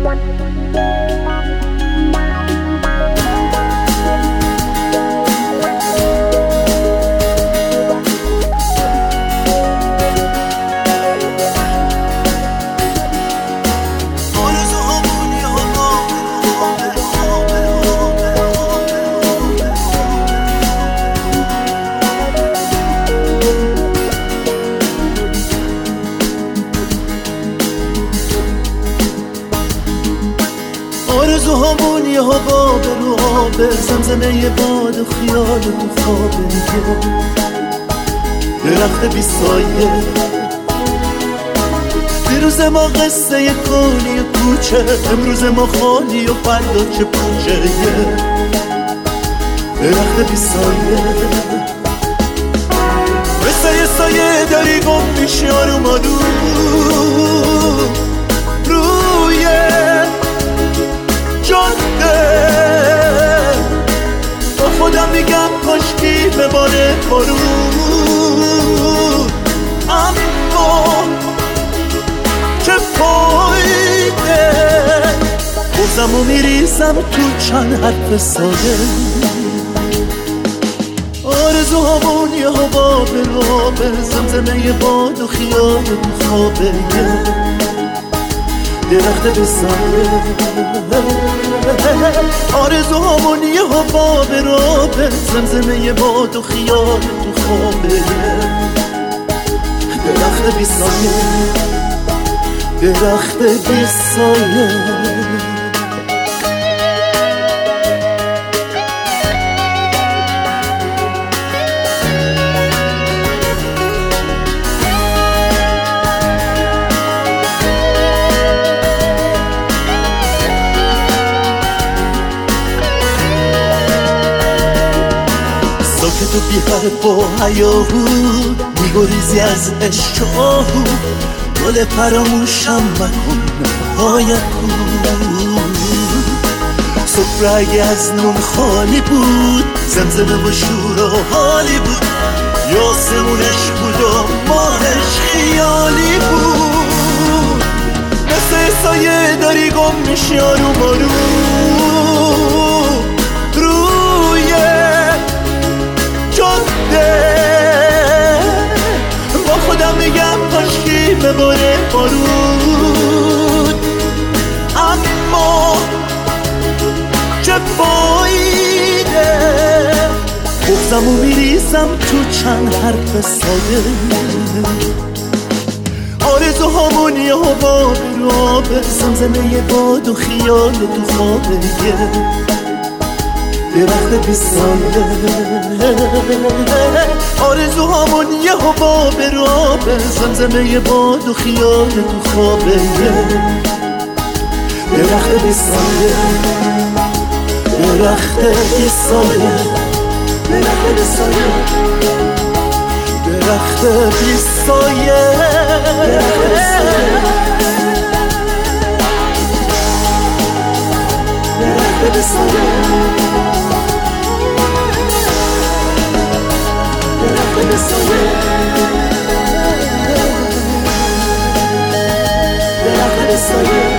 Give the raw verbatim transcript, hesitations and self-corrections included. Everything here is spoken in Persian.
آرزوهامون یه هوا به رو آبه، زمزمه یه باد و خیال تو خوابه، درخت بی سایه. دیروز ما قصه یه کونی و کوچه، امروز ما خالی و فردا چه پوچه، درخت بی سایه. مثل یه سایه داری گم میشی آروم آروم روی جاده. با خودم میگم کاشکی بباره بارون، اما چه فایده، بازمو میریزم تو چند حرف ساده. آرزوهامون یه هوا به رابه، زمزمه یه باد و خیال تو خوابه، درخت به سایه. آرزوهامون یه هوا به رابه، زمزمه یه باد و خیال تو خوابه، درخت بی سایه، درخت بی سایه. ساکت و بی حرف و هیاهو میگریزی از عشق و آهو، گل فراموشم مکن هایکو. سفره اگه از نون خالی بود، زمزمه و شور و حالی بود، یاسمونش بود و ماهش خیالی بود. مثل سایه داری گم میشی آروم آروم روی جاده. با خودم میگم کاشکی بباره بارون، اما چه فایده، بغضمو میریزم تو چند حرف ساده. آرزوهامون یه هوا به رابه، زمزمه یه باد و خیال تو خوابه، درخت بی سایه. آرزوهامون یه هوا به رابه، زمزمه یه باد و خیال تو خوابه، درخت بی سایه، درخت بی سایه، درخت بی سایه، درخت بی سایه، درخت بی سایه. درخت بی سایه، درخت بی سایه.